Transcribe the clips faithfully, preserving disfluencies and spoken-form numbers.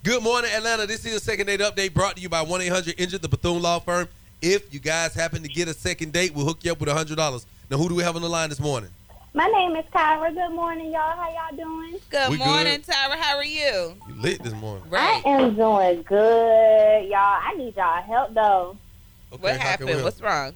Good morning, Atlanta. This is a second date update brought to you by one eight hundred injured, the Bethune Law Firm. If you guys happen to get a second date, we'll hook you up with one hundred dollars. Now, who do we have on the line this morning? My name is Tyra. Good morning, y'all. How y'all doing? Good We morning, good. Tyra. How are you? You lit this morning. Right. I am doing good, y'all. I need y'all help, though. Okay, What how can we happened? help? What's wrong?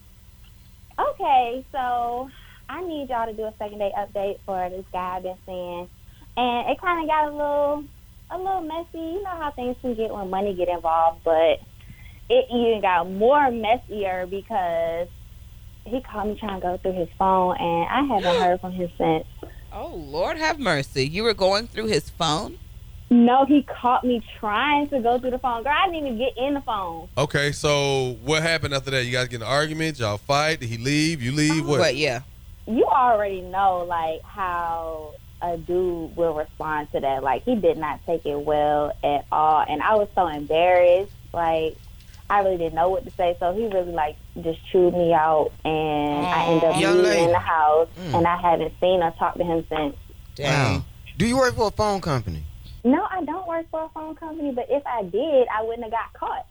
Okay, so I need y'all to do a second date update for this guy I've been seeing. And it kind of got a little, a little messy. You know how things can get when money get involved, but it even got more messier because he called me trying to go through his phone, and I haven't heard from him since. Oh, Lord have mercy. You were going through his phone? No, he caught me trying to go through the phone. Girl, I didn't even get in the phone. Okay, so what happened after that? You guys get in an argument? Y'all fight? Did he leave? You leave? What? What, yeah. You already know, like, how a dude will respond to that. Like, he did not take it well at all. And I was so embarrassed. Like, I really didn't know what to say. So he really, like, just chewed me out. And I ended up Young leaving lady. in the house. Mm. And I haven't seen or talked to him since. Dang. Wow. Do you work for a phone company? No, I don't work for a phone company. But if I did, I wouldn't have got caught.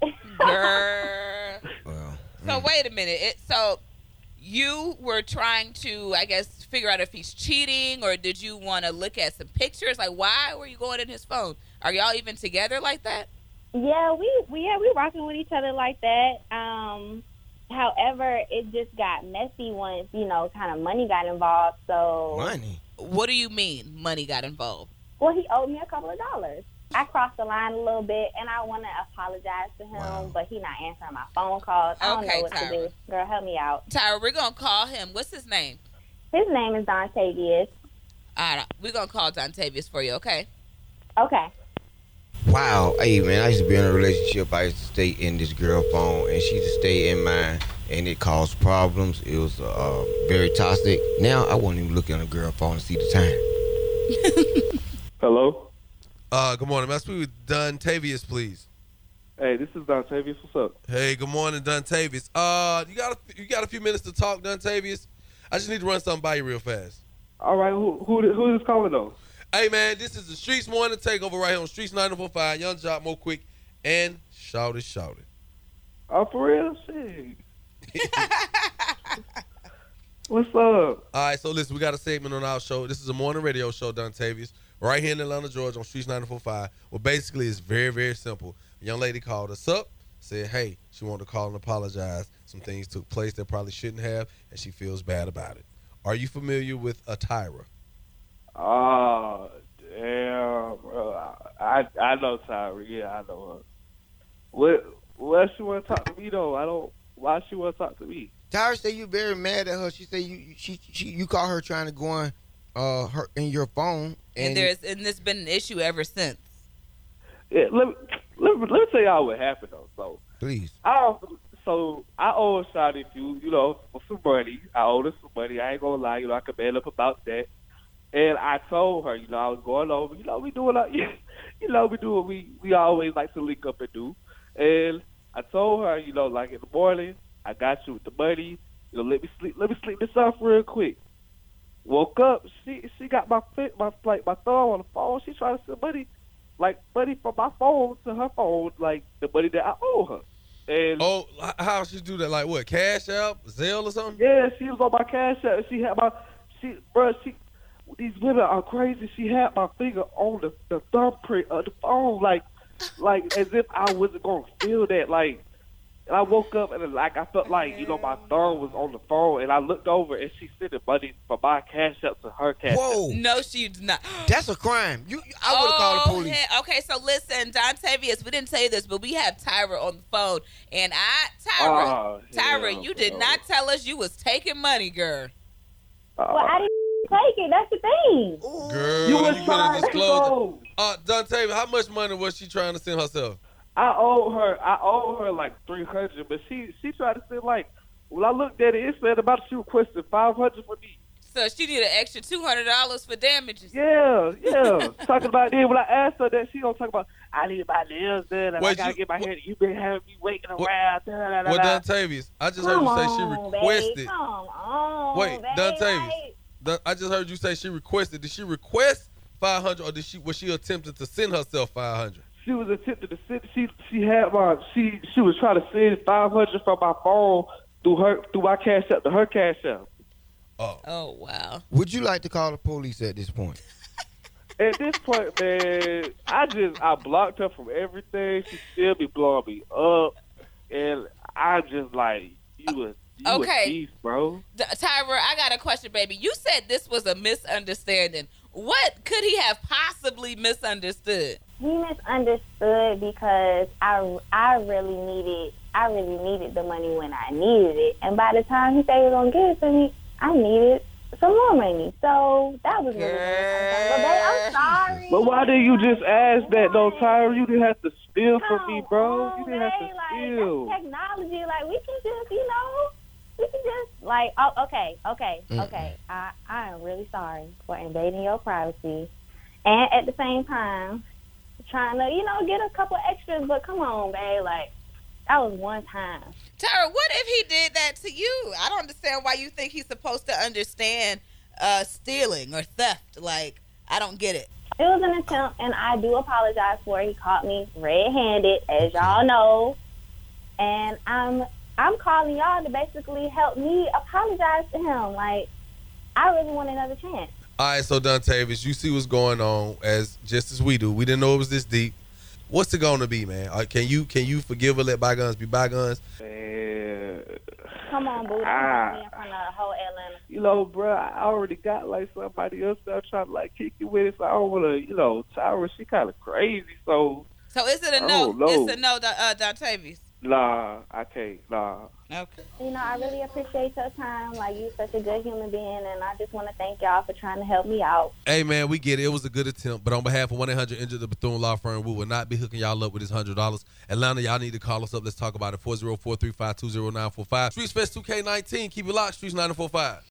Girl. Well, So, mm. wait a minute. It, so, you were trying to, I guess, figure out if he's cheating, or did you want to look at some pictures? Like, why were you going in his phone? Are y'all even together like that? Yeah, we, we yeah we rocking with each other like that. Um, however, it just got messy once you know, kind of money got involved. So, Money. What do you mean money got involved? well, he owed me a couple of dollars. I crossed the line a little bit, and I want to apologize to him, Wow. but he not answering my phone calls. I don't Okay, know what Tyra. to do. Girl, help me out. Tyra, we're going to call him. What's his name? His name is Dontavius. All right, we're going to call Dontavius for you, okay? Okay. Wow. Hey, man, I used to be in a relationship. I used to stay in this girl phone, and she used to stay in mine, and it caused problems. It was uh, very toxic. Now, I won't even look at a girl phone to see the time. Hello. Uh, good morning. May I speak with Dontavius, please? Hey, this is Dontavius. What's up? Hey, good morning, Dontavius. Uh, you got a, you got a few minutes to talk, Dontavius? I just need to run something by you real fast. All right. Who who who is calling though? Hey, man, this is the Streets Morning Takeover right here on Streets nine four five. Young Jock, Mo Quick, and Shout It, Shout It. Oh, for real? Shit. What's up? All right, so listen, we got a segment on our show. This is a morning radio show, Dontavius, right here in Atlanta, Georgia, on Streets nine four five. Well, basically, it's very, very simple. A young lady called us up, said, hey, she wanted to call and apologize. Some things took place that probably shouldn't have, and she feels bad about it. Are you familiar with a Tyra? Oh, damn. Bro. I I know Tyra. Yeah, I know her. What? What she want to talk to me though? I don't. Why she want to talk to me? Tyra said you very mad at her. She said you you- she, she you caught her trying to go on uh her in your phone, And, and, there's and there's been an issue ever since. Yeah, let me let me, let me tell y'all what happened though. So please. I so I owe a Shawty a few, you know, for some money. I owe her some money. I ain't gonna lie, you know, I could man up about that. And I told her, you know, I was going over, you know, we do what, you know, we do what we we always like to link up and do. And I told her, you know, like in the morning, I got you with the money. You know, let me sleep, let me sleep this off real quick. Woke up, she she got my fit, my like my thumb on the phone. She trying to send money, like money from my phone to her phone, like the money that I owe her. And Oh, h- how she do that? Like what? Cash App, Zelle, or something? yeah, she was on my cash app. She had my, she, bro, she, these women are crazy. She had my finger on the, the thumbprint of the phone, like, like as if I wasn't gonna feel that. Like, and I woke up and like I felt like you know my thumb was on the phone, and I looked over and she sent the money from my cash app to her cash app. Whoa, No, she's not. that's a crime. You, you- I would have called the police. he- Okay, so listen, Dontavius, we didn't tell you this, but we have Tyra on the phone, and I, Tyra, Oh, Tyra, hell you did no. not tell us you was taking money, girl. Uh, Well, I didn't take it. That's the thing. Girl, you was better trying to disclose it. go. Uh, Dontavius, how much money was she trying to send herself? I owe her, I owe her like three hundred, but she she tried to send like. When I looked at it, it said about she requested five hundred for me. So she need an extra two hundred dollars for damages. Yeah, yeah. Talking about then when I asked her that, she gonna talk about I need my nails done and I Wait, gotta you- get my what- hair. You been having me waiting What- around. Da, da, da, Well, da. Dontavius, I just Come heard you say she on, requested. babe. Come on, Wait, babe. Dontavius. Like, Dun- I just heard you say she requested. Did she request five hundred, or did she was she attempting to send herself five hundred? she was attempting to send. She she had my she she was trying to send five hundred from my phone through her through my cash app to her cash app. Oh. Oh, wow. Would you like to call the police at this point? At this point, man, I just I blocked her from everything. She still be blowing me up, and I just like you a you Okay. a thief, bro. D- Tyra, I got a question, baby. You said this was a misunderstanding. What could he have possibly misunderstood? He misunderstood because I, I really needed I really needed the money when I needed it, and by the time he said he was gonna give it to me, I needed some more money. So that was really misunderstanding. But babe, I'm sorry. But why didn't you just ask that though, Tyra? You didn't have to steal from me, bro. Come You didn't have to on, babe. steal. Like, that's technology. Like, we can just, you know, we can just, like, oh, okay, okay, Mm-mm. okay. I, I am really sorry for invading your privacy. And at the same time, trying to, you know, get a couple extras. But come on, babe. Like, that was one time. Tyra, what if he did that to you? I don't understand why you think he's supposed to understand uh, stealing or theft. Like, I don't get it. It was an attempt, and I do apologize for it. He caught me red-handed, as y'all know. And I'm I'm calling y'all to basically help me apologize to him. Like, I really want another chance. All right, so Dontavius, you see what's going on as just as we do. We didn't know it was this deep. What's it going to be, man? Uh, can you can you forgive or let bygones be bygones? Man, Come on, boo. Don't Ah. put me in front of the whole Atlanta. you know, bro, I already got like somebody else that I'm trying to like kick you with it, so I don't want to, you know, Tyra, she kind of crazy, so So is it a I no? don't know. It's a no, Don- uh, Dontavius. nah, I can't, nah. Okay. You know, I really appreciate your time. Like, you're such a good human being, and I just want to thank y'all for trying to help me out. Hey, man, we get it. It was a good attempt. But on behalf of one eight hundred Injured the Bethune Law Firm, we will not be hooking y'all up with this one hundred dollars. Atlanta, y'all need to call us up. Let's talk about it. four oh four, three five two, oh nine four five. Streets Fest two K nineteen. Keep it locked. Streets nine four five.